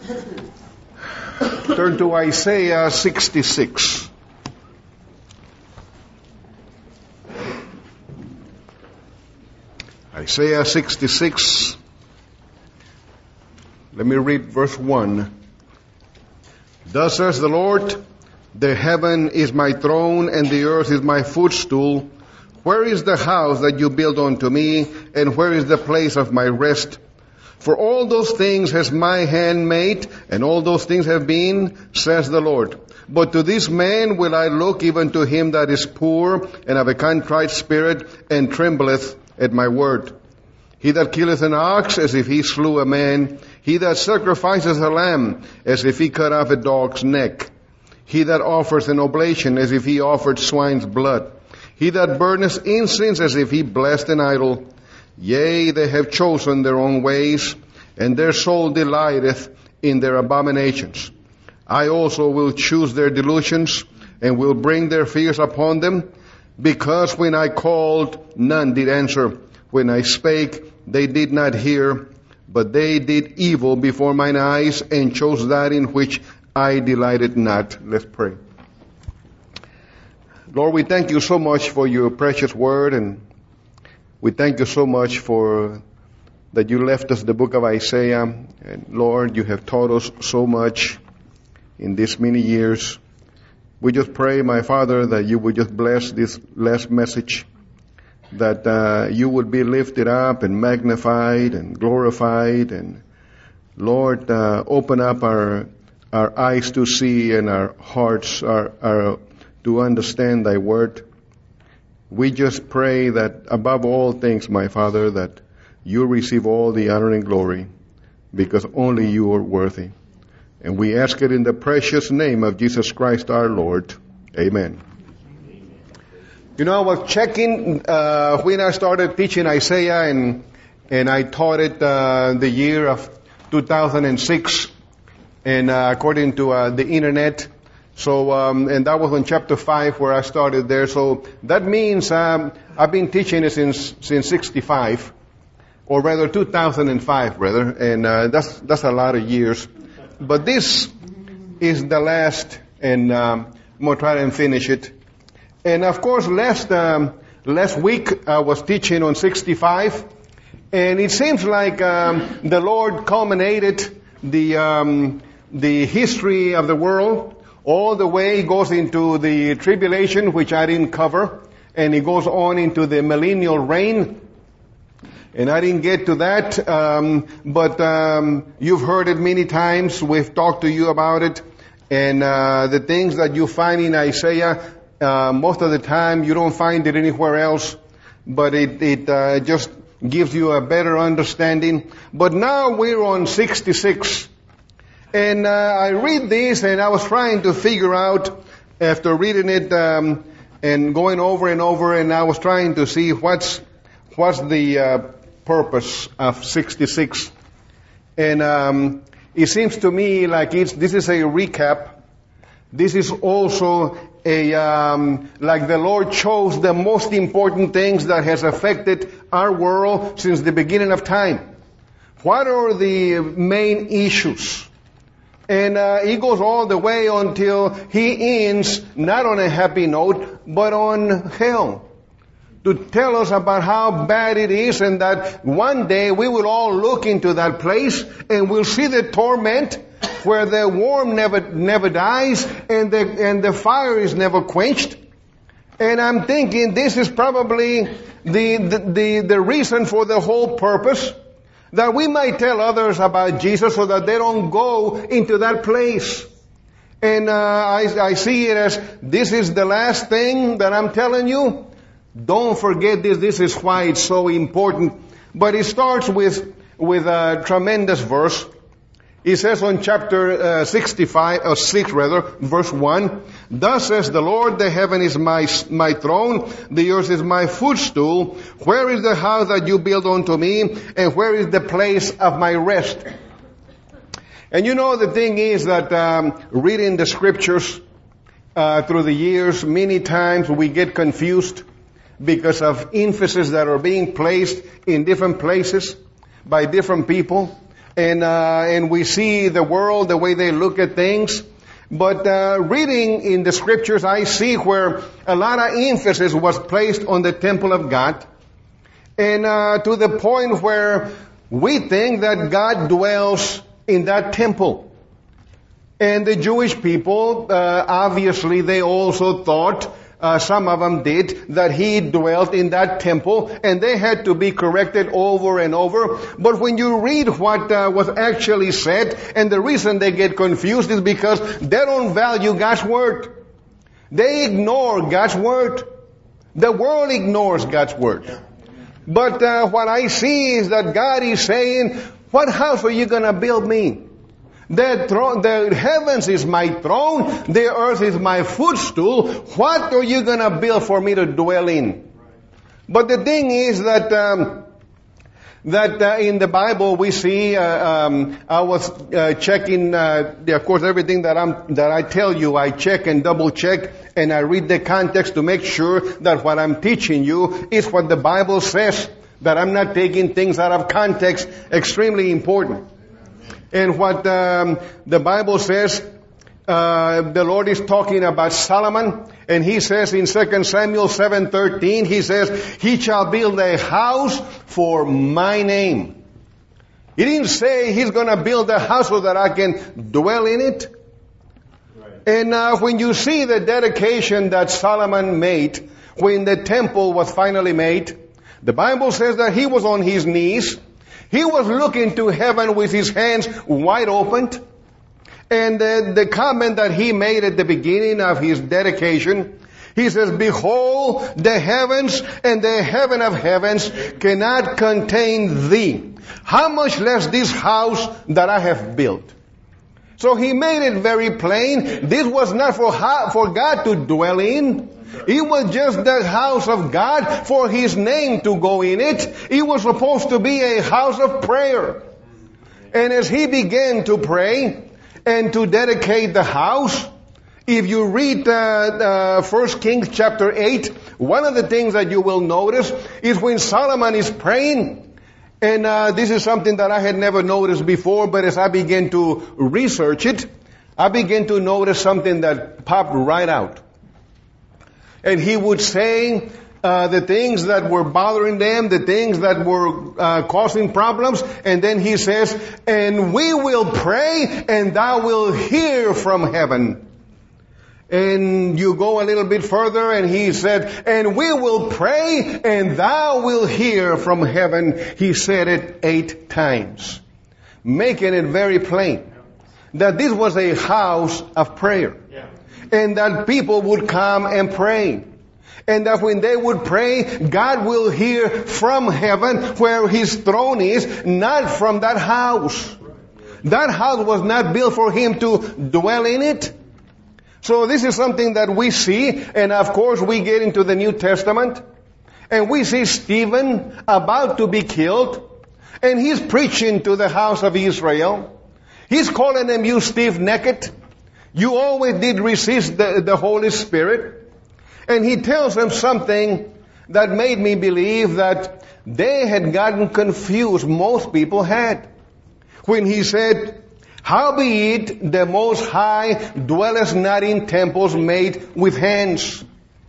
Turn to Isaiah 66. Isaiah 66. Let me read verse 1. Thus says the Lord, the heaven is my throne and the earth is my footstool. Where is the house that you built unto me, and where is the place of my rest? For all those things has my hand made, and all those things have been, says the Lord. But to this man will I look, even to him that is poor, and of a contrite spirit, and trembleth at my word. He that killeth an ox, as if he slew a man. He that sacrifices a lamb, as if he cut off a dog's neck. He that offers an oblation, as if he offered swine's blood. He that burneth incense, as if he blessed an idol. Yea, they have chosen their own ways, and their soul delighteth in their abominations. I also will choose their delusions, and will bring their fears upon them, because when I called, none did answer. When I spake, they did not hear, but they did evil before mine eyes, and chose that in which I delighted not. Let's pray. Lord, we thank you so much for your precious word, and we thank you so much for that you left us the book of Isaiah. And Lord, you have taught us so much in these many years. We just pray, my Father, that you would just bless this last message, that you would be lifted up and magnified and glorified. And Lord, open up our eyes to see and our hearts to understand thy word. We just pray that above all things, my Father, that you receive all the honor and glory, because only you are worthy. And we ask it in the precious name of Jesus Christ our Lord. Amen. You know, I was checking when I started teaching Isaiah, and I taught it the year of 2006, and according to the internet. So, and that was on chapter 5 where I started there. So that means I've been teaching it since 65, or rather 2005, rather, and that's a lot of years. But this is the last, and I'm gonna try and finish it. And of course, last week I was teaching on 65, and it seems like the Lord culminated the history of the world. All the way it goes into the tribulation, which I didn't cover, and it goes on into the millennial reign. And I didn't get to that, but you've heard it many times. We've talked to you about it. And the things that you find in Isaiah, most of the time you don't find it anywhere else, but it just gives you a better understanding. But now we're on 66. And I read this, and I was trying to figure out, after reading it and going over and over, and I was trying to see what's the purpose of 66. And it seems to me like this is a recap. This is also like the Lord chose the most important things that has affected our world since the beginning of time. What are the main issues? And he goes all the way until he ends not on a happy note, but on hell. To tell us about how bad it is, and that one day we will all look into that place and we'll see the torment where the worm never dies and the fire is never quenched. And I'm thinking this is probably the reason for the whole purpose, that we might tell others about Jesus so that they don't go into that place. And I see it as this is the last thing that I'm telling you. Don't forget this. This is why it's so important. But it starts with a tremendous verse. He says on chapter 6 verse 1, Thus says the Lord, the heaven is my throne, the earth is my footstool. Where is the house that you build unto me, and where is the place of my rest? And you know, the thing is that reading the scriptures through the years, many times we get confused because of emphasis that are being placed in different places by different people. and we see the world, the way they look at things. But reading in the scriptures, I see where a lot of emphasis was placed on the temple of God, and to the point where we think that God dwells in that temple. And the Jewish people, obviously, they also thought, some of them did, that He dwelt in that temple, and they had to be corrected over and over. But when you read what was actually said, and the reason they get confused is because they don't value God's Word. They ignore God's Word. The world ignores God's Word. But what I see is that God is saying, what house are you going to build me? The heavens is my throne, the earth is my footstool. What are you going to build for me to dwell in? But the thing is that in the Bible we see, I was checking, of course, everything that I tell you, I check and double check, and I read the context to make sure that what I'm teaching you is what the Bible says, that I'm not taking things out of context. Extremely important. And what the Bible says, the Lord is talking about Solomon, and He says in 2 Samuel 7:13, He says, He shall build a house for my name. He didn't say He's going to build a house so that I can dwell in it. Right. And when you see the dedication that Solomon made when the temple was finally made, the Bible says that he was on his knees. He was looking to heaven with his hands wide open. And the comment that he made at the beginning of his dedication, he says, Behold, the heavens and the heaven of heavens cannot contain thee. How much less this house that I have built? So he made it very plain. This was not for God to dwell in. It was just the house of God for His name to go in it. It was supposed to be a house of prayer. And as he began to pray and to dedicate the house, if you read 1 Kings chapter 8, one of the things that you will notice is when Solomon is praying, and this is something that I had never noticed before, but as I began to research it, I began to notice something that popped right out. And he would say the things that were bothering them, the things that were causing problems, and then he says, and we will pray and thou will hear from heaven. And you go a little bit further and he said, and we will pray and thou will hear from heaven. He said it 8 times, making it very plain that this was a house of prayer. And that people would come and pray. And that when they would pray, God will hear from heaven where His throne is, not from that house. That house was not built for Him to dwell in it. So this is something that we see, and of course we get into the New Testament, and we see Stephen about to be killed, and he's preaching to the house of Israel. He's calling them, you stiff-necked. You always did resist the Holy Spirit. And he tells them something that made me believe that they had gotten confused. Most people had. When he said, Howbeit the Most High dwelleth not in temples made with hands.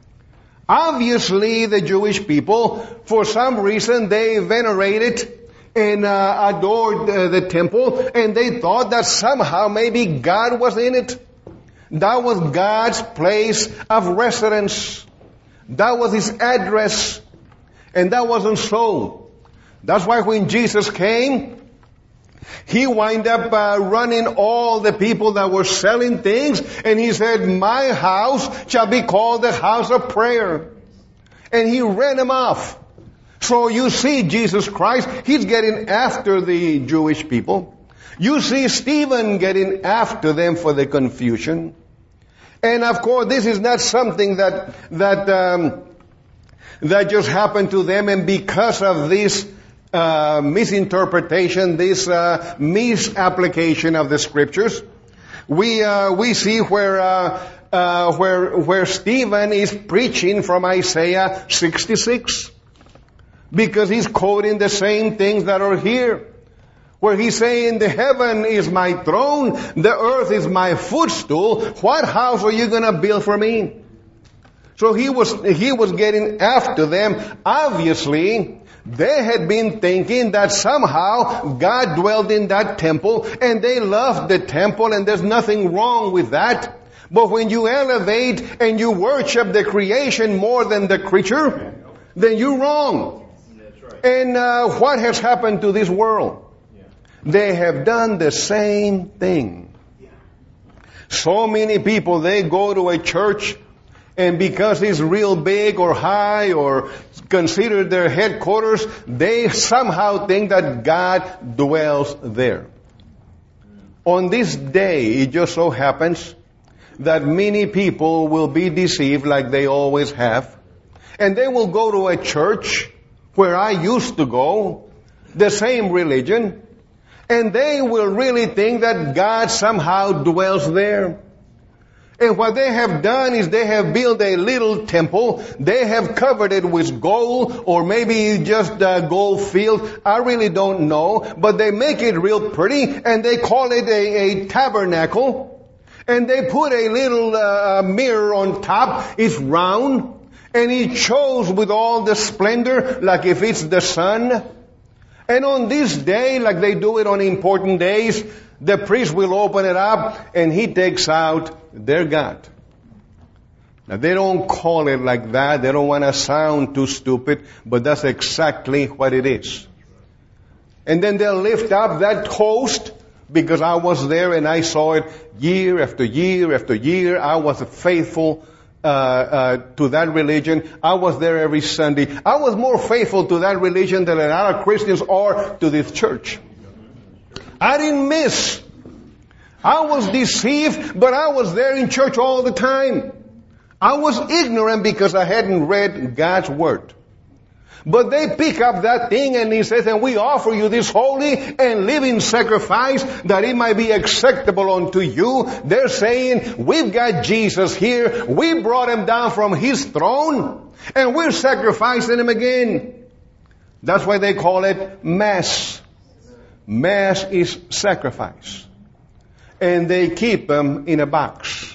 Obviously the Jewish people, for some reason, they venerated and adored the temple, and they thought that somehow maybe God was in it. That was God's place of residence. That was His address. And that wasn't so. That's why when Jesus came, He wound up running all the people that were selling things, and He said, my house shall be called the house of prayer. And He ran them off. So you see Jesus Christ, He's getting after the Jewish people. You see Stephen getting after them for the confusion. And of course, this is not something that just happened to them, and because of this misinterpretation, this misapplication of the scriptures, we see where Stephen is preaching from Isaiah 66, because he's quoting the same things that are here. where he's saying, the heaven is my throne, the earth is my footstool. What house are you going to build for me? So he was getting after them. Obviously, they had been thinking that somehow God dwelled in that temple, and they loved the temple, and there's nothing wrong with that. But when you elevate and you worship the creation more than the creature, then you're wrong. And what has happened to this world? They have done the same thing. So many people, they go to a church, and because it's real big or high or considered their headquarters, they somehow think that God dwells there. On this day, it just so happens that many people will be deceived like they always have. And they will go to a church where I used to go, the same religion, and they will really think that God somehow dwells there. And what they have done is they have built a little temple. They have covered it with gold, or maybe just a gold field. I really don't know. But they make it real pretty, and they call it a tabernacle. And they put a little mirror on top. It's round. And it shows with all the splendor, like if it's the sun. And on this day, like they do it on important days, the priest will open it up and he takes out their God. Now they don't call it like that. They don't want to sound too stupid, but that's exactly what it is. And then they'll lift up that host, because I was there and I saw it year after year after year. I was faithful to that religion. I was there every Sunday. I was more faithful to that religion than a lot of Christians are to this church. I didn't miss. I was deceived, but I was there in church all the time. I was ignorant because I hadn't read God's Word. But they pick up that thing and he says, and we offer you this holy and living sacrifice that it might be acceptable unto you. They're saying, we've got Jesus here. We brought him down from his throne and we're sacrificing him again. That's why they call it Mass. Mass is sacrifice. And they keep them in a box.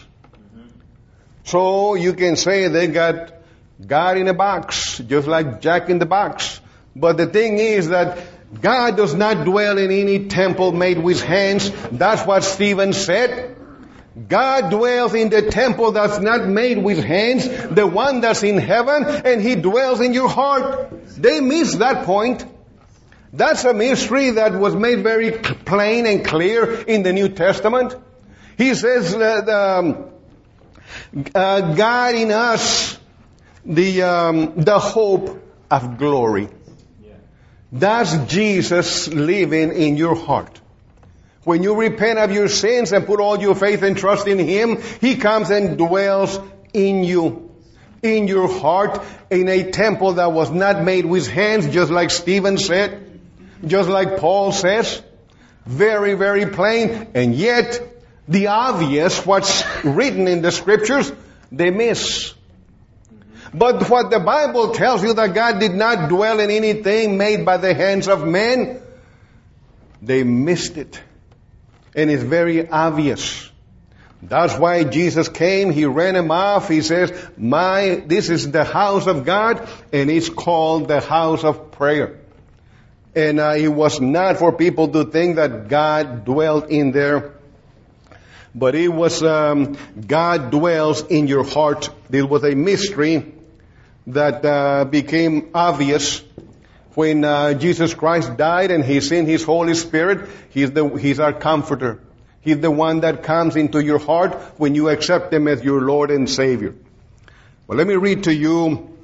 So you can say they got God in a box, just like Jack in the Box. But the thing is that God does not dwell in any temple made with hands. That's what Stephen said. God dwells in the temple that's not made with hands, the one that's in heaven, and he dwells in your heart. They missed that point. That's a mystery that was made very plain and clear in the New Testament. He says that God in us, the hope of glory. That's Jesus living in your heart. When you repent of your sins and put all your faith and trust in him, he comes and dwells in you, in your heart, in a temple that was not made with hands, just like Stephen said, just like Paul says. Very, very plain. And yet, the obvious, what's written in the scriptures, they miss. But what the Bible tells you, that God did not dwell in anything made by the hands of men, they missed it. And it's very obvious. That's why Jesus came. He ran him off. He says, this is the house of God, and it's called the house of prayer. And it was not for people to think that God dwelled in there. But it was, God dwells in your heart. It was a mystery that became obvious when Jesus Christ died and he sent his Holy Spirit. He's our comforter. He's the one that comes into your heart when you accept him as your Lord and Savior. Well, let me read to you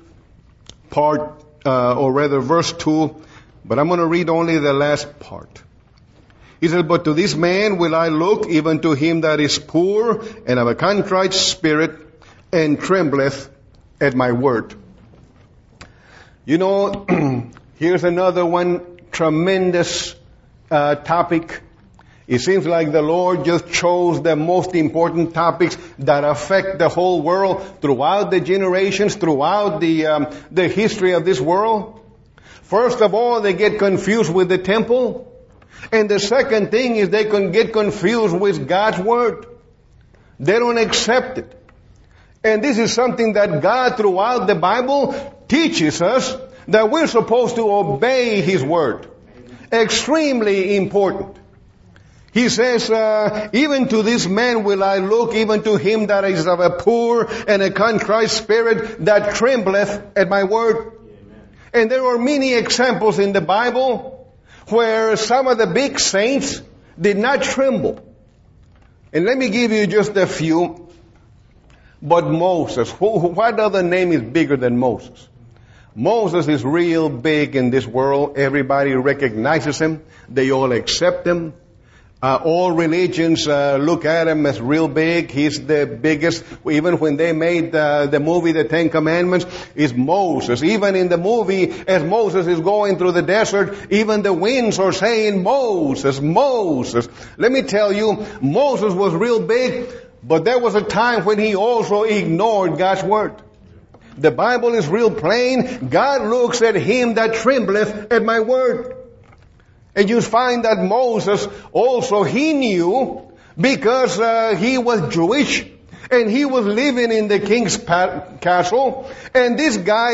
verse 2, but I'm going to read only the last part. He says, but to this man will I look, even to him that is poor and of a contrite spirit, and trembleth at my word. You know, here's another one tremendous topic. It seems like the Lord just chose the most important topics that affect the whole world throughout the generations, throughout the history of this world. First of all, they get confused with the temple. And the second thing is they can get confused with God's Word. They don't accept it. And this is something that God throughout the Bible teaches us, that we're supposed to obey His Word. Extremely important. He says, even to this man will I look, even to him that is of a poor and a contrite spirit, that trembleth at my word. Amen. And there are many examples in the Bible where some of the big saints did not tremble. And let me give you just a few. But Moses, what other name is bigger than Moses? Moses is real big in this world. Everybody recognizes him. They all accept him. All religions look at him as real big. He's the biggest. Even when they made the movie The Ten Commandments, is Moses. Even in the movie, as Moses is going through the desert, even the winds are saying, Moses, Moses. Let me tell you, Moses was real big, but there was a time when he also ignored God's word. The Bible is real plain. God looks at him that trembleth at my word. And you find that Moses also, he knew, because he was Jewish and he was living in the king's castle, and this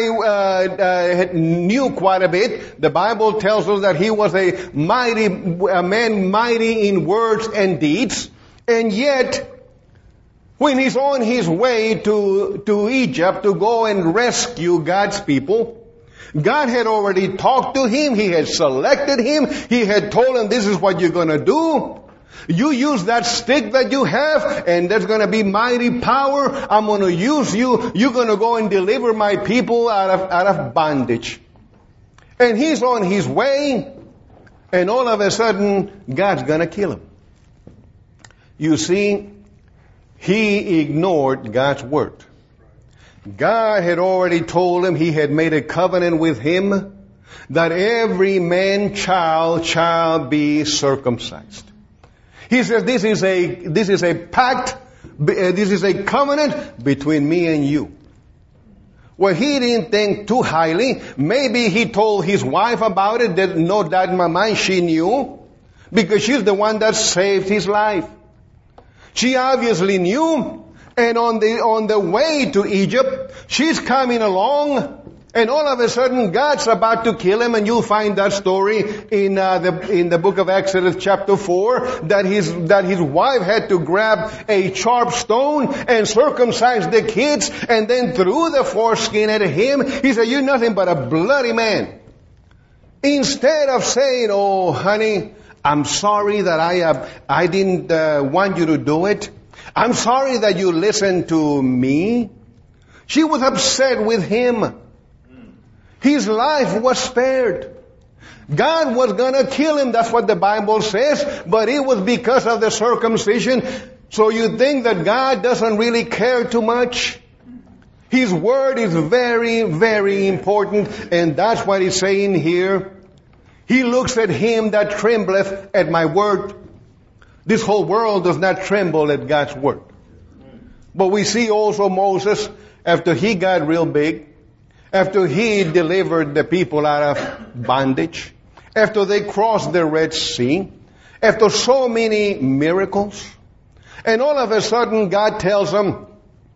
guy knew quite a bit. The Bible tells us that he was a man mighty in words and deeds, and yet when he's on his way to Egypt to go and rescue God's people, God had already talked to him. He had selected him. He had told him, this is what you're going to do. You use that stick that you have, and there's going to be mighty power. I'm going to use you. You're going to go and deliver my people out of bondage. And he's on his way, and all of a sudden, God's going to kill him. You see, he ignored God's word. God had already told him, he had made a covenant with him, that every man child shall be circumcised. He says, this is a pact, this is a covenant between me and you. Well, he didn't think too highly. Maybe he told his wife about it. There's no doubt in my mind she knew, because she's the one that saved his life. She obviously knew. And on the way to Egypt, she's coming along, and all of a sudden God's about to kill him. And you'll find that story in the book of Exodus chapter 4, that his wife had to grab a sharp stone and circumcise the kids, and then threw the foreskin at him. He said, "You're nothing but a bloody man." Instead of saying, "Oh, honey, I'm sorry that I didn't want you to do it. I'm sorry that you listened to me." She was upset with him. His life was spared. God was going to kill him. That's what the Bible says. But it was because of the circumcision. So you think that God doesn't really care too much? His word is very, very important. And that's what he's saying here. He looks at him that trembleth at my word. This whole world does not tremble at God's word. But we see also Moses, after he got real big, after he delivered the people out of bondage, after they crossed the Red Sea, after so many miracles, and all of a sudden God tells them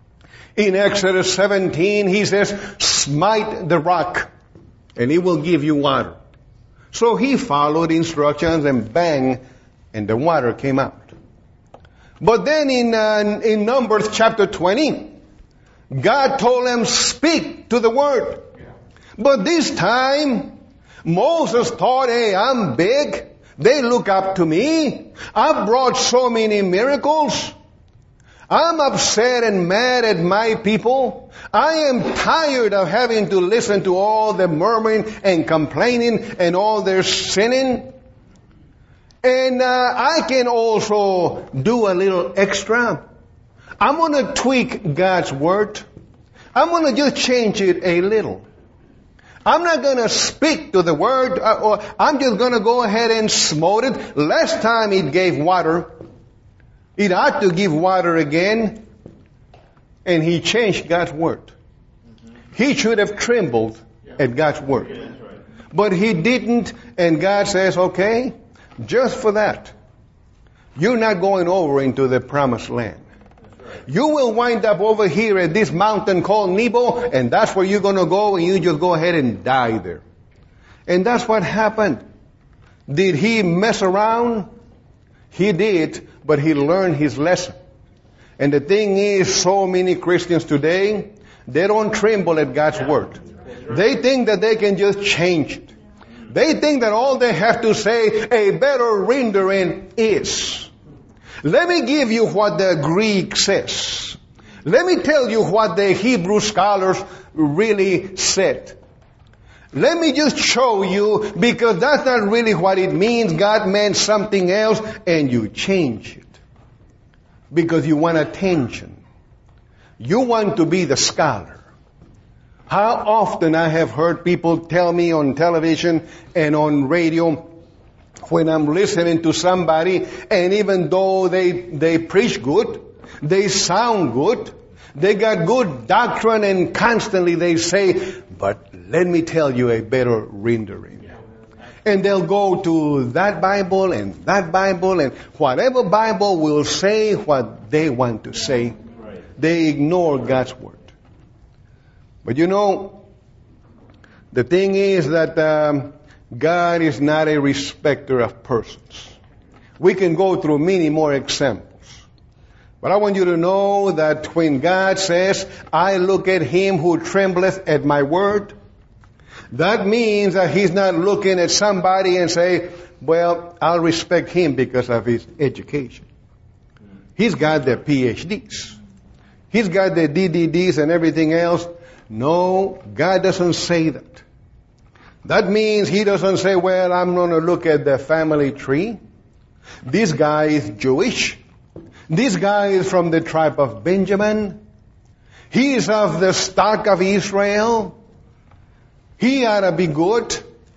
in Exodus 17, he says, "Smite the rock, and it will give you water." So he followed instructions, and bang, and the water came out. But then in Numbers chapter 20, God told him, "Speak to the word." But this time, Moses thought, "Hey, I'm big. They look up to me. I've brought so many miracles. I'm upset and mad at my people. I am tired of having to listen to all the murmuring and complaining and all their sinning. And I can also do a little extra. I'm going to tweak God's word. I'm going to just change it a little. I'm not going to speak to the word, or I'm just going to go ahead and smote it. Last time it gave water. It ought to give water again." And he changed God's word. He should have trembled at God's word. But he didn't, and God says, "Okay, just for that, you're not going over into the promised land. You will wind up over here at this mountain called Nebo, and that's where you're going to go, and you just go ahead and die there. And that's what happened. Did he mess around? He did, but he learned his lesson. And the thing is, so many Christians today, they don't tremble at God's word. They think that they can just change it. They think that all they have to say, a better rendering is. Let me give you what the Greek says. Let me tell you what the Hebrew scholars really said. Let me just show you, because that's not really what it means. God meant something else, and you change it. Because you want attention. You want to be the scholar. How often I have heard people tell me on television and on radio, when I'm listening to somebody, and even though they preach good, they sound good, they got good doctrine, and constantly they say, but let me tell you a better rendering. And they'll go to that Bible and whatever Bible will say what they want to say. They ignore God's word. But you know, the thing is that God is not a respecter of persons. We can go through many more examples. But I want you to know that when God says, I look at him who trembleth at my word, that means that he's not looking at somebody and say, well, I'll respect him because of his education. He's got the PhDs. He's got the DDDs and everything else. No, God doesn't say that. That means he doesn't say, well, I'm going to look at the family tree. This guy is Jewish. This guy is from the tribe of Benjamin. He is of the stock of Israel. He ought to be good.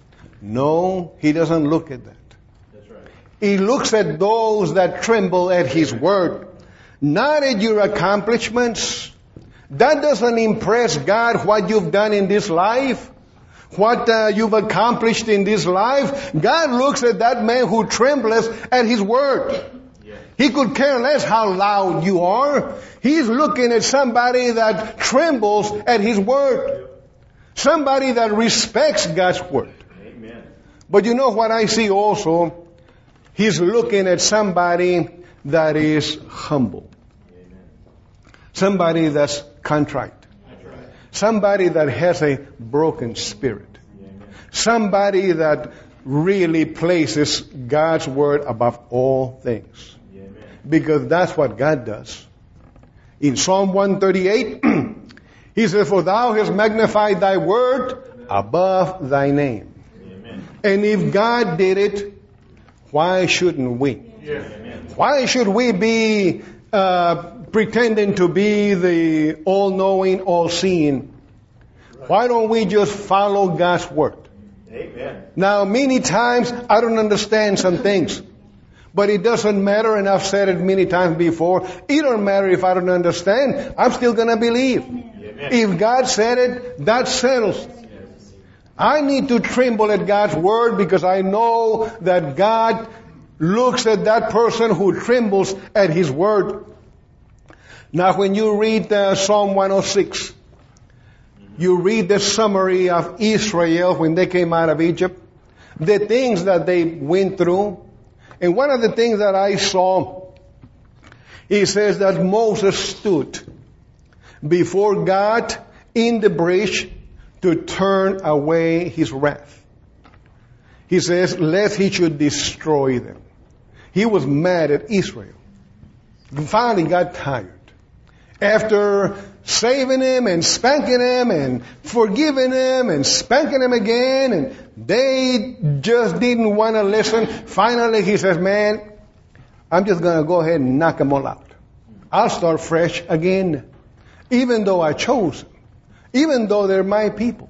No, he doesn't look at that. That's right. He looks at those that tremble at his word, not at your accomplishments. That doesn't impress God, what you've done in this life, what you've accomplished in this life. God looks at that man who trembles at his word. Yeah. He could care less how loud you are. He's looking at somebody that trembles at his word. Somebody that respects God's word. Amen. But you know what I see also? He's looking at somebody that is humble. Amen. Somebody that's contrite. Right. Somebody that has a broken spirit. Amen. Somebody that really places God's word above all things. Amen. Because that's what God does. In Psalm 138, he says, for thou hast magnified thy word above thy name. Amen. And if God did it, why shouldn't we? Yes. Why should we be pretending to be the all-knowing, all-seeing? Why don't we just follow God's word? Amen. Now, many times I don't understand some things. But it doesn't matter, and I've said it many times before. It don't matter if I don't understand. I'm still going to believe. If God said it, that settles. I need to tremble at God's word because I know that God looks at that person who trembles at his word. Now when you read Psalm 106, you read the summary of Israel when they came out of Egypt, the things that they went through. And one of the things that I saw, he says that Moses stood before God in the breach to turn away his wrath. He says, lest he should destroy them. He was mad at Israel. He finally got tired. After saving him and spanking him and forgiving him and spanking him again, and they just didn't want to listen. Finally, he says, man, I'm just going to go ahead and knock them all out. I'll start fresh again. Even though I chose them. Even though they're my people.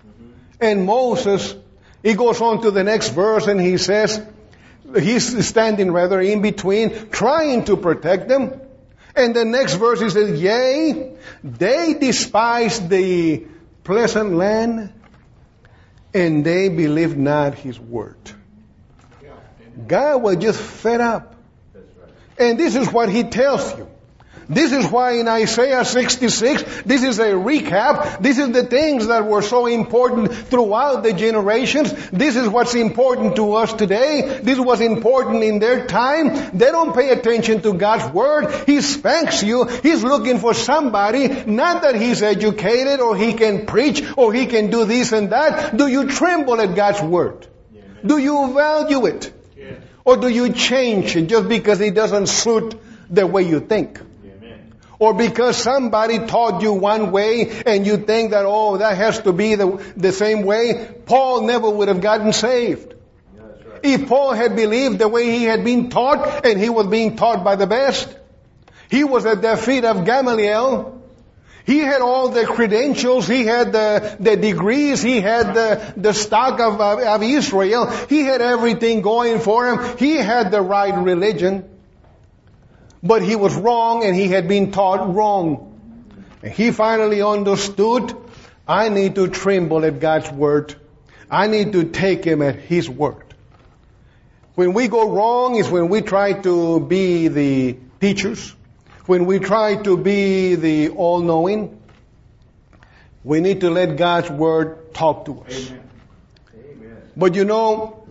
And Moses, he goes on to the next verse and he says, he's standing in between, trying to protect them. And the next verse he says, yea, they despised the pleasant land, and they believed not his word. God was just fed up. And this is what He tells you. This is why in Isaiah 66, this is a recap. This is the things that were so important throughout the generations. This is what's important to us today. This was important in their time. They don't pay attention to God's Word. He spanks you. He's looking for somebody, not that he's educated or he can preach or he can do this and that. Do you tremble at God's Word? Do you value it? Or do you change it just because it doesn't suit the way you think? Or because somebody taught you one way and you think that, oh, that has to be the same way. Paul never would have gotten saved. Yeah, that's right. If Paul had believed the way he had been taught, and he was being taught by the best. He was at the feet of Gamaliel. He had all the credentials. He had the degrees. He had the stock of Israel. He had everything going for him. He had the right religion. But he was wrong and he had been taught wrong. And he finally understood, I need to tremble at God's Word. I need to take Him at His Word. When we go wrong is when we try to be the teachers. When we try to be the all-knowing. We need to let God's Word talk to us. Amen. Amen. But you know,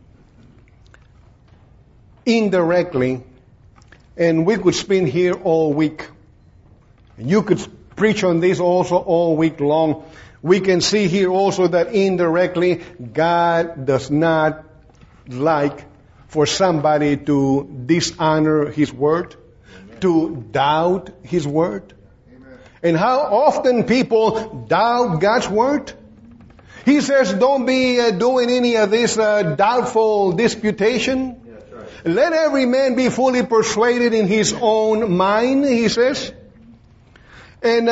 indirectly, and we could spend here all week. You could preach on this also all week long. We can see here also that indirectly, God does not like for somebody to dishonor His Word, to doubt His Word. Amen. And how often people doubt God's Word? He says, don't be doing any of this doubtful disputation. Let every man be fully persuaded in his own mind, he says. And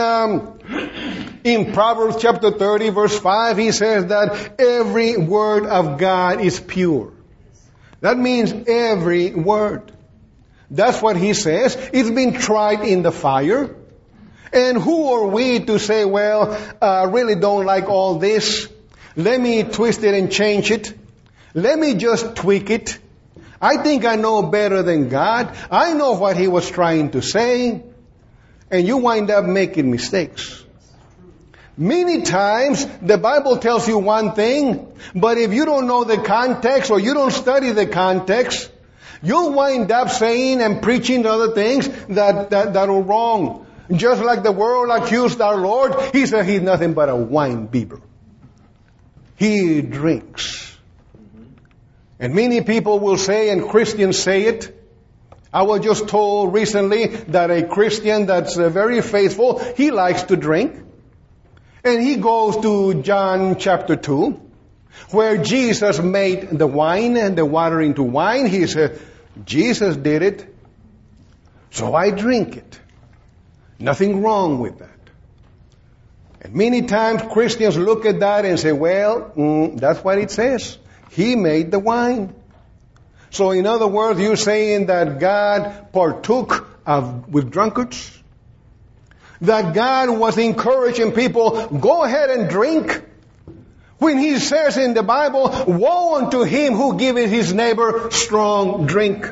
in Proverbs chapter 30, verse 5, he says that every word of God is pure. That means every word. That's what he says. It's been tried in the fire. And who are we to say, well, I really don't like all this. Let me twist it and change it. Let me just tweak it. I think I know better than God. I know what He was trying to say. And you wind up making mistakes. Many times, the Bible tells you one thing, but if you don't know the context or you don't study the context, you'll wind up saying and preaching other things that are wrong. Just like the world accused our Lord, He said He's nothing but a wine bibber. He drinks. And many people will say, and Christians say it. I was just told recently that a Christian that's very faithful, he likes to drink. And he goes to John chapter 2, where Jesus made the wine and the water into wine. He said, Jesus did it, so I drink it. Nothing wrong with that. And many times Christians look at that and say, well, that's what it says. He made the wine. So in other words, you're saying that God partook with drunkards? That God was encouraging people, go ahead and drink? When He says in the Bible, woe unto him who giveth his neighbor strong drink.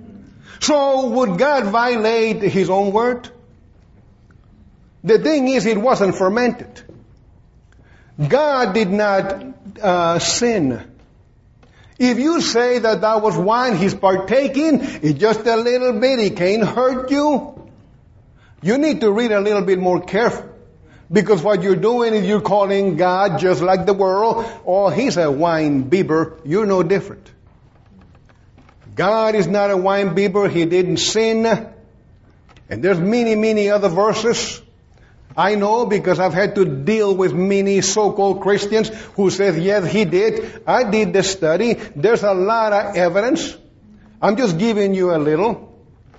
So would God violate His own word? The thing is, it wasn't fermented. God did not sin. If you say that was wine He's partaking, it's just a little bit, it can't hurt you. You need to read a little bit more careful. Because what you're doing is you're calling God just like the world. Oh, He's a wine bibber. You're no different. God is not a wine bibber. He didn't sin. And there's many, many other verses. I know because I've had to deal with many so-called Christians who says, yes, He did. I did the study. There's a lot of evidence. I'm just giving you a little.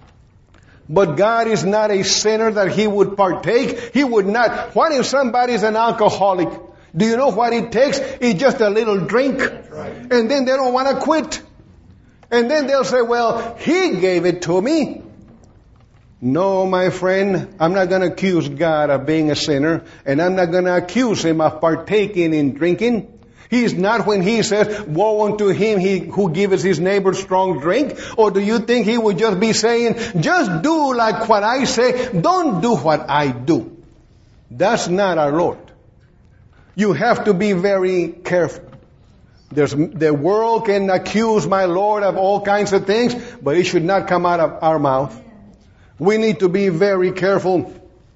But God is not a sinner that He would partake. He would not. What if somebody's an alcoholic? Do you know what it takes? It's just a little drink. Right. And then they don't want to quit. And then they'll say, well, He gave it to me. No, my friend, I'm not going to accuse God of being a sinner, and I'm not going to accuse Him of partaking in drinking. He is not when he says, woe unto him who gives his neighbor strong drink. Or do you think he would just be saying, just do like what I say, don't do what I do? That's not our Lord. You have to be very careful. The world can accuse my Lord of all kinds of things, but it should not come out of our mouth. We need to be very careful.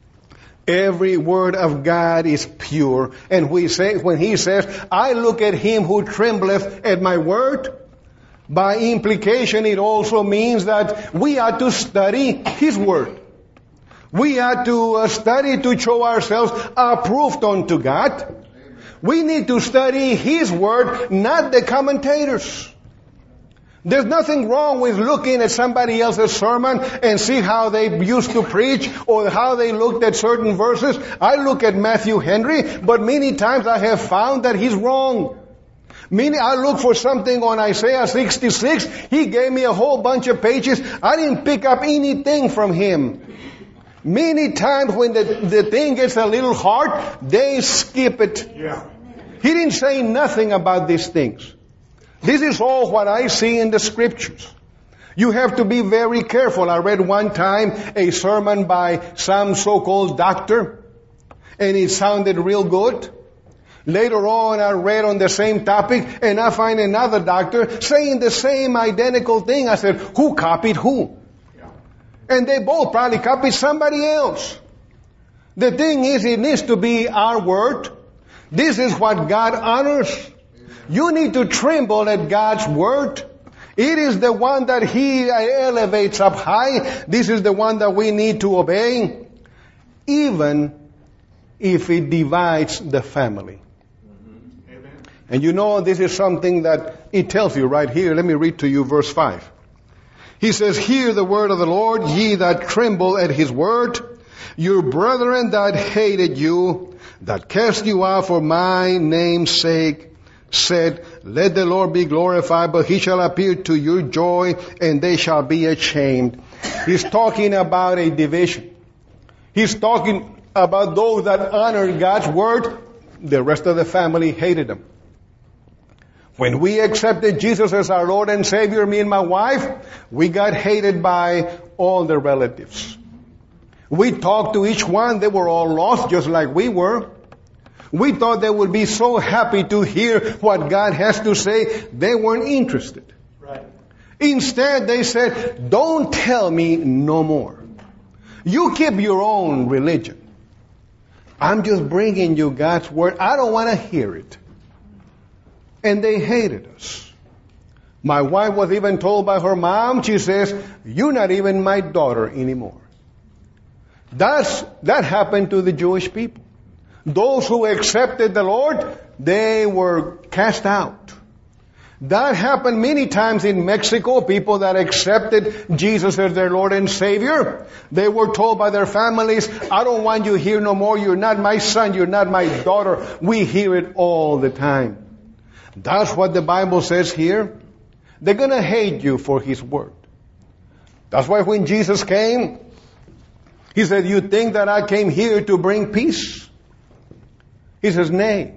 Every word of God is pure. And when he says, I look at him who trembleth at my word, by implication it also means that we are to study his word. We are to study to show ourselves approved unto God. We need to study his word, not the commentators. There's nothing wrong with looking at somebody else's sermon and see how they used to preach or how they looked at certain verses. I look at Matthew Henry, but many times I have found that he's wrong. I look for something on Isaiah 66. He gave me a whole bunch of pages. I didn't pick up anything from him. Many times when the thing gets a little hard, they skip it. Yeah. He didn't say nothing about these things. This is all what I see in the scriptures. You have to be very careful. I read one time a sermon by some so-called doctor, and it sounded real good. Later on, I read on the same topic, and I find another doctor saying the same identical thing. I said, who copied who? And they both probably copied somebody else. The thing is, it needs to be our word. This is what God honors. You need to tremble at God's word. It is the one that he elevates up high. This is the one that we need to obey, even if it divides the family. Amen. And you know, this is something that it tells you right here. Let me read to you verse 5. He says, hear the word of the Lord, ye that tremble at his word, your brethren that hated you, that cast you out for my name's sake, said, let the Lord be glorified, but he shall appear to your joy, and they shall be ashamed. He's talking about a division. He's talking about those that honored God's word. The rest of the family hated him. When we accepted Jesus as our Lord and Savior, me and my wife, we got hated by all the relatives. We talked to each one. They were all lost just like we were. We thought they would be so happy to hear what God has to say. They weren't interested. Right. Instead, they said, don't tell me no more. You keep your own religion. I'm just bringing you God's word. I don't want to hear it. And they hated us. My wife was even told by her mom, she says, you're not even my daughter anymore. That happened to the Jewish people. Those who accepted the Lord, they were cast out. That happened many times in Mexico. People that accepted Jesus as their Lord and Savior, they were told by their families, I don't want you here no more. You're not my son. You're not my daughter. We hear it all the time. That's what the Bible says here. They're going to hate you for his word. That's why when Jesus came, he said, you think that I came here to bring peace? He says, nay,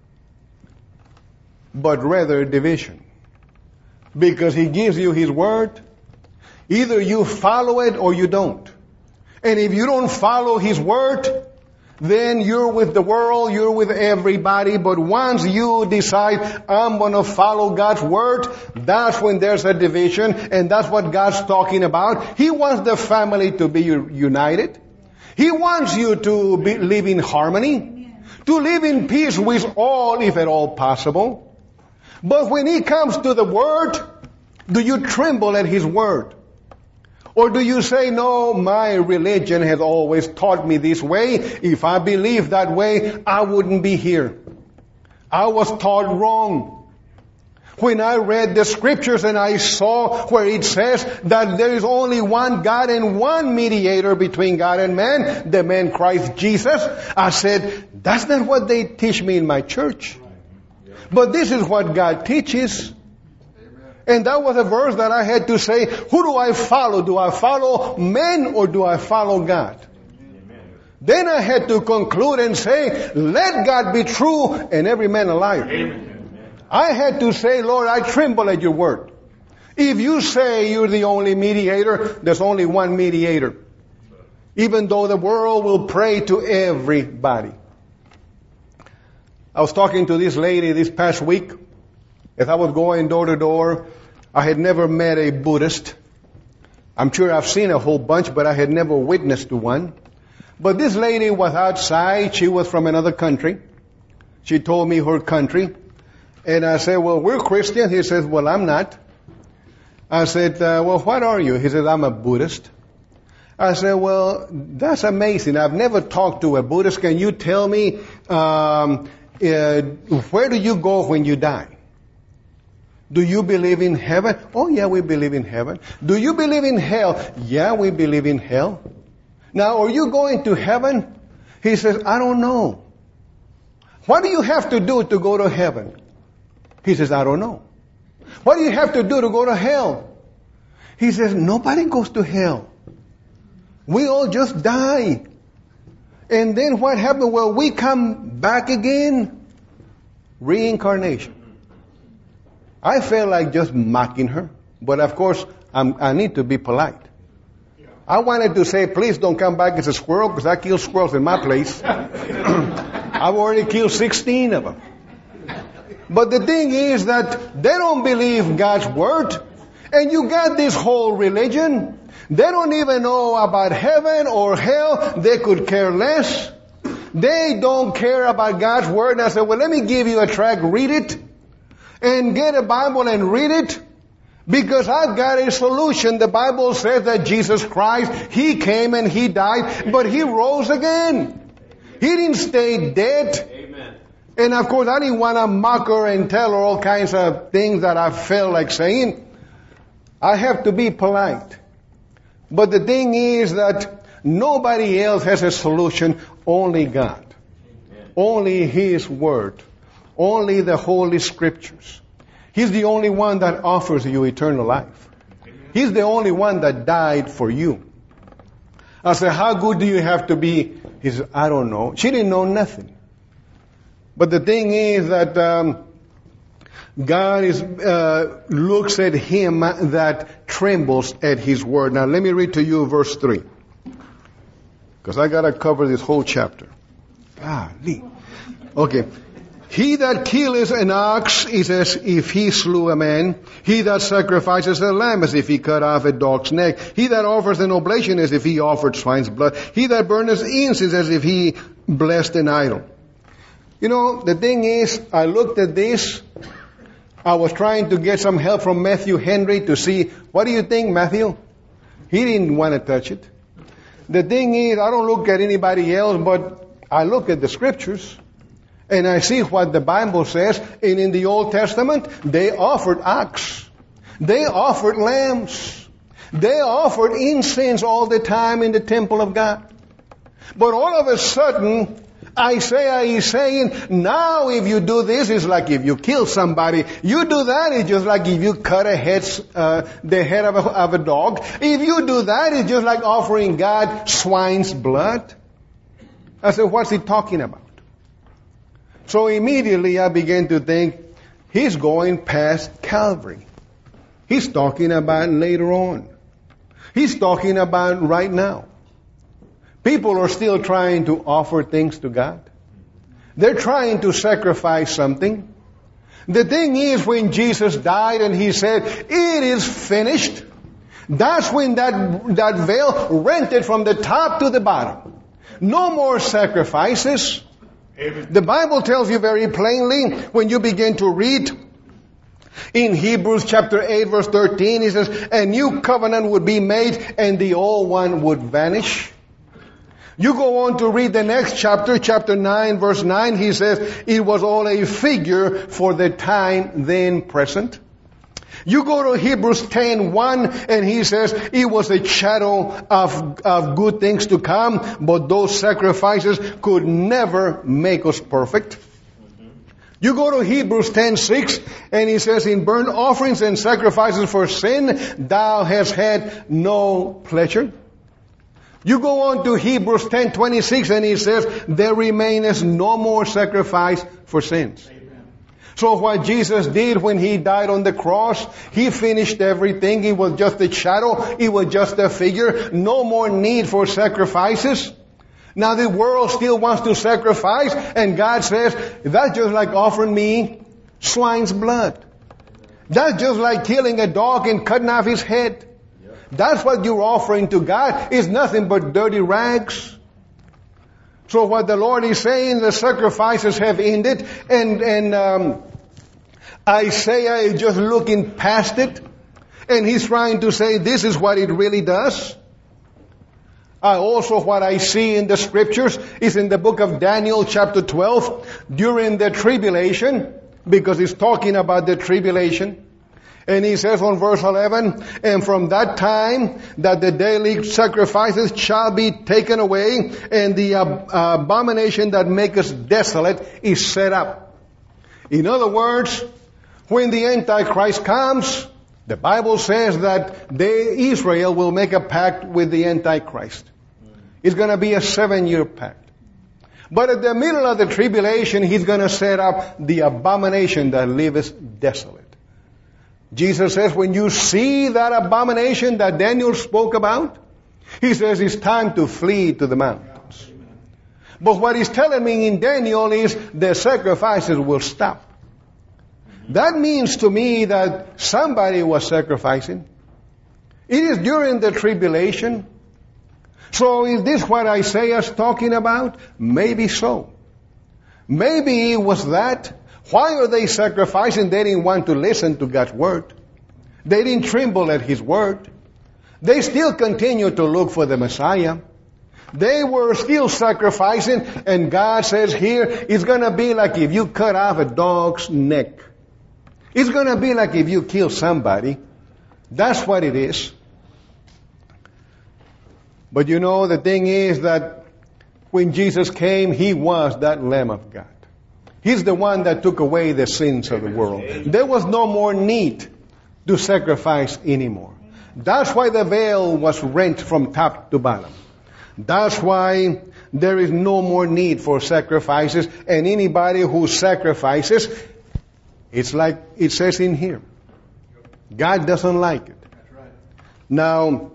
but rather division. Because he gives you his word. Either you follow it or you don't. And if you don't follow his word, then you're with the world, you're with everybody. But once you decide, I'm going to follow God's word, that's when there's a division. And that's what God's talking about. He wants the family to be united. He wants you to live in harmony. To live in peace with all, if at all possible. But when he comes to the word, do you tremble at his word? Or do you say, no, my religion has always taught me this way. If I believed that way, I wouldn't be here. I was taught wrong. When I read the scriptures and I saw where it says that there is only one God and one mediator between God and man, the man Christ Jesus, I said, that's not what they teach me in my church. But this is what God teaches. And that was a verse that I had to say, who do I follow? Do I follow men or do I follow God? Then I had to conclude and say, let God be true and every man a liar. I had to say, Lord, I tremble at your word. If you say you're the only mediator, there's only one mediator. Even though the world will pray to everybody. I was talking to this lady this past week. As I was going door to door, I had never met a Buddhist. I'm sure I've seen a whole bunch, but I had never witnessed to one. But this lady was outside. She was from another country. She told me her country. And I said, well, we're Christian. He says, well, I'm not. I said, well, what are you? He said, I'm a Buddhist. I said, well, that's amazing. I've never talked to a Buddhist. Can you tell me, where do you go when you die? Do you believe in heaven? Oh, yeah, we believe in heaven. Do you believe in hell? Yeah, we believe in hell. Now, are you going to heaven? He says, I don't know. What do you have to do to go to heaven? He says, I don't know. What do you have to do to go to hell? He says, nobody goes to hell. We all just die. And then what happened? Well, we come back again. Reincarnation. I felt like just mocking her. But of course, I need to be polite. I wanted to say, please don't come back as a squirrel, because I kill squirrels in my place. I've already killed 16 of them. But the thing is that they don't believe God's word. And you got this whole religion. They don't even know about heaven or hell. They could care less. They don't care about God's word. And I said, well, let me give you a tract. Read it. And get a Bible and read it. Because I've got a solution. The Bible says that Jesus Christ, He came and He died, but He rose again. He didn't stay dead. Amen. And of course, I didn't want to mock her and tell her all kinds of things that I felt like saying. I have to be polite. But the thing is that nobody else has a solution, only God. Amen. Only His Word. Only the Holy Scriptures. He's the only one that offers you eternal life. He's the only one that died for you. I said, how good do you have to be? He said, I don't know. She didn't know nothing. But the thing is that God looks at him that trembles at His word. Now let me read to you verse 3. Because I got to cover this whole chapter. Okay. He that killeth an ox is as if he slew a man. He that sacrifices a lamb as if he cut off a dog's neck. He that offers an oblation as if he offered swine's blood. He that burneth incense as if he blessed an idol. You know, the thing is, I looked at this. I was trying to get some help from Matthew Henry to see, what do you think, Matthew? He didn't want to touch it. The thing is, I don't look at anybody else, but I look at the Scriptures. And I see what the Bible says. And in the Old Testament, they offered ox. They offered lambs. They offered incense all the time in the temple of God. But all of a sudden, Isaiah is saying, now if you do this, it's like if you kill somebody. You do that, it's just like if you cut the head of a dog. If you do that, it's just like offering God swine's blood. I said, what's he talking about? So immediately I began to think, he's going past Calvary. He's talking about later on. He's talking about right now. People are still trying to offer things to God. They're trying to sacrifice something. The thing is, when Jesus died and He said, it is finished, that's when that veil rented from the top to the bottom. No more sacrifices. The Bible tells you very plainly, when you begin to read, in Hebrews chapter 8 verse 13, it says, a new covenant would be made and the old one would vanish. You go on to read the next chapter, chapter 9 verse 9, he says, it was all a figure for the time then present. You go to Hebrews 10:1 and he says it was a shadow of good things to come, but those sacrifices could never make us perfect. You go to Hebrews 10:6 and he says, in burnt offerings and sacrifices for sin, thou hast had no pleasure. You go on to Hebrews 10:26 and he says, there remaineth no more sacrifice for sins. So what Jesus did when He died on the cross, He finished everything. It was just a shadow. It was just a figure. No more need for sacrifices. Now the world still wants to sacrifice, and God says, that's just like offering me swine's blood. That's just like killing a dog and cutting off his head. That's what you're offering to God. It's nothing but dirty rags. So what the Lord is saying, the sacrifices have ended, and Isaiah is just looking past it, and he's trying to say this is what it really does. Also what I see in the scriptures is in the book of Daniel chapter 12, during the tribulation, because it's talking about the tribulation. And he says on verse 11, and from that time that the daily sacrifices shall be taken away, and the abomination that maketh desolate is set up. In other words, when the Antichrist comes, the Bible says that Israel will make a pact with the Antichrist. It's going to be a 7-year pact. But at the middle of the tribulation, He's going to set up the abomination that liveth desolate. Jesus says, when you see that abomination that Daniel spoke about, He says it's time to flee to the mountains. But what He's telling me in Daniel is the sacrifices will stop. That means to me that somebody was sacrificing. It is during the tribulation. So is this what Isaiah is talking about? Maybe so. Maybe it was that. Why are they sacrificing? They didn't want to listen to God's word. They didn't tremble at His word. They still continue to look for the Messiah. They were still sacrificing, and God says here, it's going to be like if you cut off a dog's neck. It's going to be like if you kill somebody. That's what it is. But you know, the thing is that when Jesus came, He was that Lamb of God. He's the one that took away the sins of the world. There was no more need to sacrifice anymore. That's why the veil was rent from top to bottom. That's why there is no more need for sacrifices. And anybody who sacrifices, it's like it says in here, God doesn't like it. Now,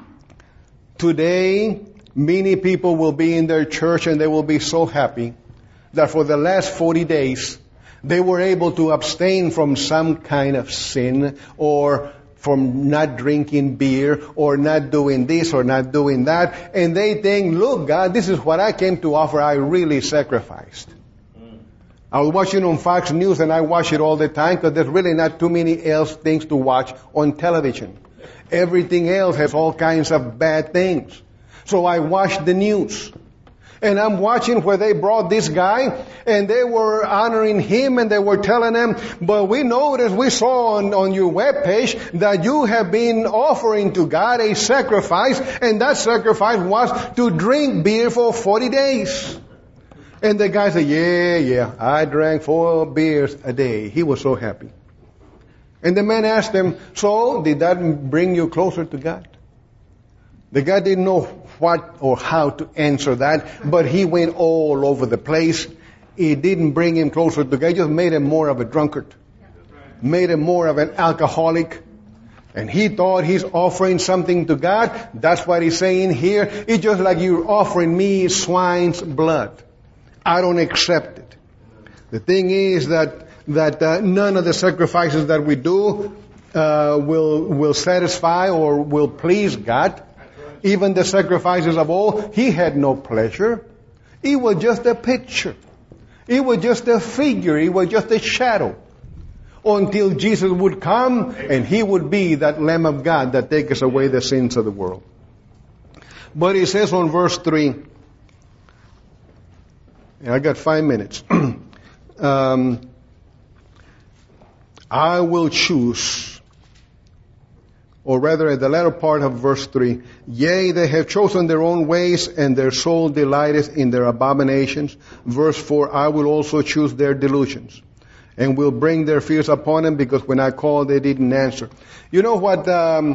today, many people will be in their church and they will be so happy that for the last 40 days, they were able to abstain from some kind of sin, or from not drinking beer, or not doing this, or not doing that. And they think, look, God, this is what I came to offer. I really sacrificed. I was watching on Fox News, and I watch it all the time because there's really not too many else things to watch on television. Everything else has all kinds of bad things. So I watch the news. And I'm watching where they brought this guy, and they were honoring him, and they were telling him, but we noticed, we saw on your webpage that you have been offering to God a sacrifice, and that sacrifice was to drink beer for 40 days. And the guy said, yeah, I drank 4 beers a day. He was so happy. And the man asked him, so did that bring you closer to God? The guy didn't know what or how to answer that, but he went all over the place. It didn't bring him closer to God. It just made him more of a drunkard. Made him more of an alcoholic. And he thought he's offering something to God. That's what he's saying here. It's just like you're offering me swine's blood. I don't accept it. The thing is that none of the sacrifices that we do will satisfy or will please God. Even the sacrifices of old, He had no pleasure. It was just a picture. It was just a figure. It was just a shadow. Until Jesus would come and He would be that Lamb of God that takes away the sins of the world. But He says on verse 3, I got 5 minutes. I will choose, or rather at the latter part of verse 3, yea, they have chosen their own ways, and their soul delighteth in their abominations. Verse 4, I will also choose their delusions, and will bring their fears upon them, because when I called, they didn't answer. You know what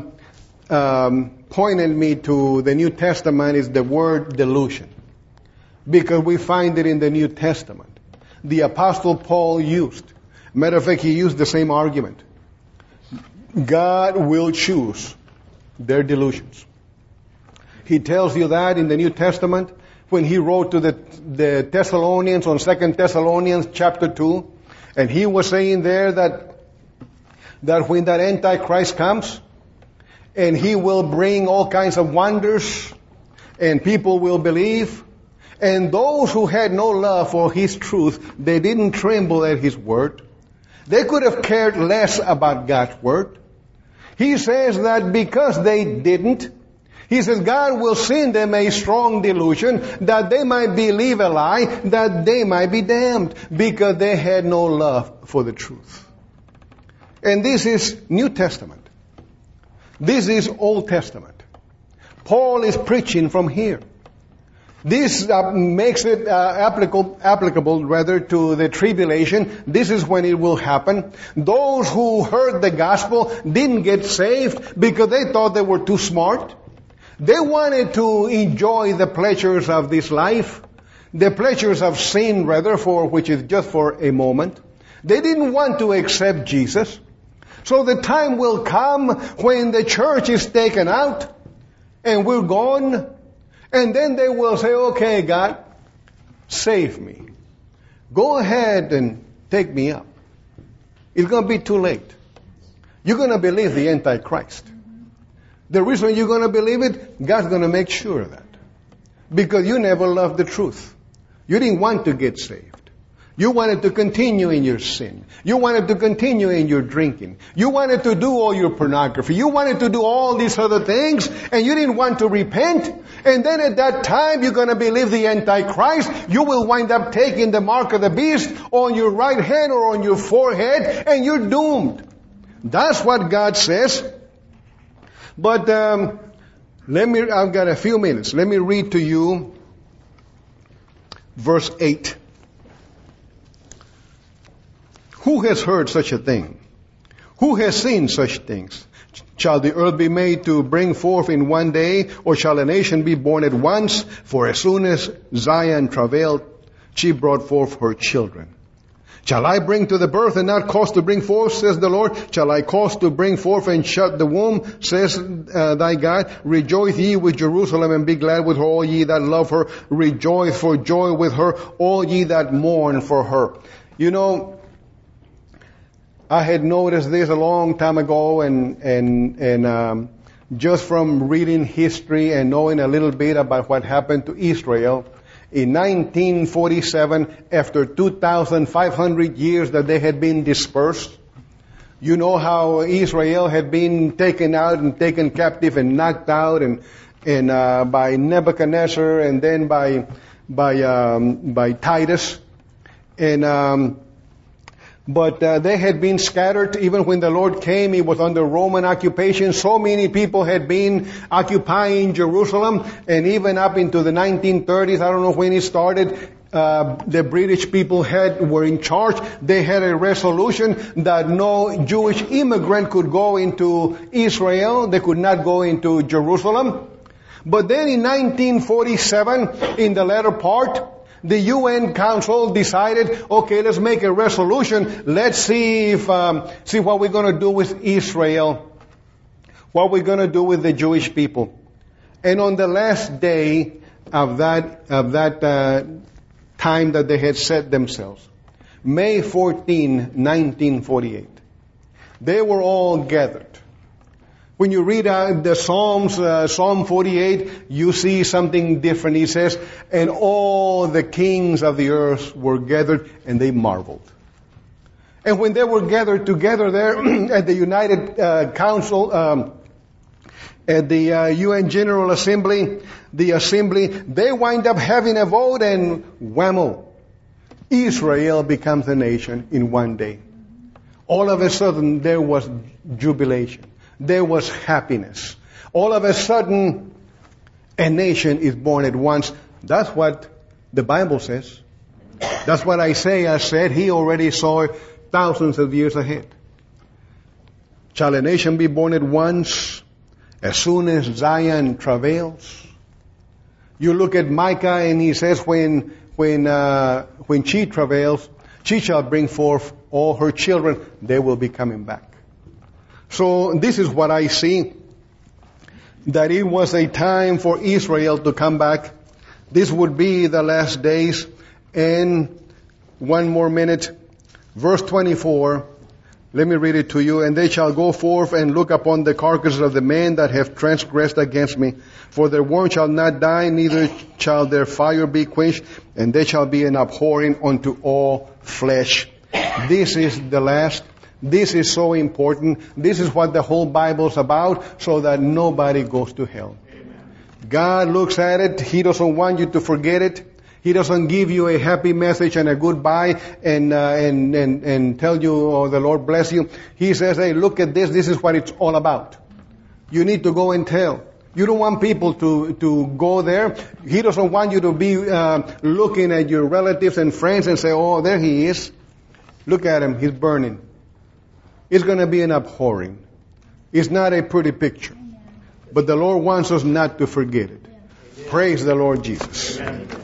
pointed me to the New Testament is the word delusion, because we find it in the New Testament. The Apostle Paul used Matter of fact, he used the same argument. God will choose their delusions. He tells you that in the New Testament when he wrote to the Thessalonians on 2 Thessalonians chapter 2. And he was saying there that when that Antichrist comes, and he will bring all kinds of wonders, and people will believe, and those who had no love for his truth, they didn't tremble at his word. They could have cared less about God's word. He says that because they didn't, he says God will send them a strong delusion that they might believe a lie, that they might be damned, because they had no love for the truth. And this is New Testament. This is Old Testament. Paul is preaching from here. This makes it applicable rather to the tribulation. This is when it will happen. Those who heard the gospel didn't get saved because they thought they were too smart. They wanted to enjoy the pleasures of this life, the pleasures of sin rather, which is just for a moment. They didn't want to accept Jesus. So the time will come when the church is taken out and we're gone. And then they will say, okay, God, save me. Go ahead and take me up. It's going to be too late. You're going to believe the Antichrist. The reason you're going to believe it, God's going to make sure of that. Because you never loved the truth. You didn't want to get saved. You wanted to continue in your sin. You wanted to continue in your drinking. You wanted to do all your pornography. You wanted to do all these other things, and you didn't want to repent. And then at that time, you're going to believe the Antichrist. You will wind up taking the mark of the beast on your right hand or on your forehead, and you're doomed. That's what God says. But I've got a few minutes. Let me read to you verse 8. Who has heard such a thing? Who has seen such things? Shall the earth be made to bring forth in one day, or shall a nation be born at once? For as soon as Zion travailed, she brought forth her children. Shall I bring to the birth and not cause to bring forth, says the Lord? Shall I cause to bring forth and shut the womb, says thy God? Rejoice ye with Jerusalem and be glad with her, all ye that love her. Rejoice for joy with her, all ye that mourn for her. You know, I had noticed this a long time ago, and just from reading history and knowing a little bit about what happened to Israel, in 1947, after 2,500 years that they had been dispersed, you know how Israel had been taken out and taken captive and knocked out and by Nebuchadnezzar and then by Titus, but they had been scattered. Even when the Lord came, He was under Roman occupation. So many people had been occupying Jerusalem. And even up into the 1930s, I don't know when it started, the British people were in charge. They had a resolution that no Jewish immigrant could go into Israel. They could not go into Jerusalem. But then in 1947, in the latter part, the UN Council decided, okay, let's make a resolution. Let's see what we're going to do with Israel, what we're going to do with the Jewish people. And on the last day of that time that they had set themselves, May 14, 1948, they were all gathered. When you read the Psalms, Psalm 48, you see something different. He says, and all the kings of the earth were gathered, and they marveled. And when they were gathered together there at the United Council, at the UN General Assembly, they wind up having a vote, and whammo, Israel becomes a nation in one day. All of a sudden, there was jubilation. There was happiness. All of a sudden, a nation is born at once. That's what the Bible says. That's what Isaiah said. He already saw it thousands of years ahead. Shall a nation be born at once as soon as Zion travails? You look at Micah and he says when she travails, she shall bring forth all her children, they will be coming back. So this is what I see, that it was a time for Israel to come back. This would be the last days. And one more minute. Verse 24. Let me read it to you. And they shall go forth and look upon the carcasses of the men that have transgressed against me. For their worm shall not die, neither shall their fire be quenched, and they shall be an abhorring unto all flesh. This is the last. This is so important. This is what the whole Bible's about, so that nobody goes to hell. God looks at it. He doesn't want you to forget it. He doesn't give you a happy message and a goodbye and tell you, oh, the Lord bless you. He says, hey, look at this. This is what it's all about. You need to go and tell. You don't want people to go there. He doesn't want you to be looking at your relatives and friends and say, oh, there he is. Look at him. He's burning. It's going to be an abhorring. It's not a pretty picture. But the Lord wants us not to forget it. Praise the Lord Jesus. Amen.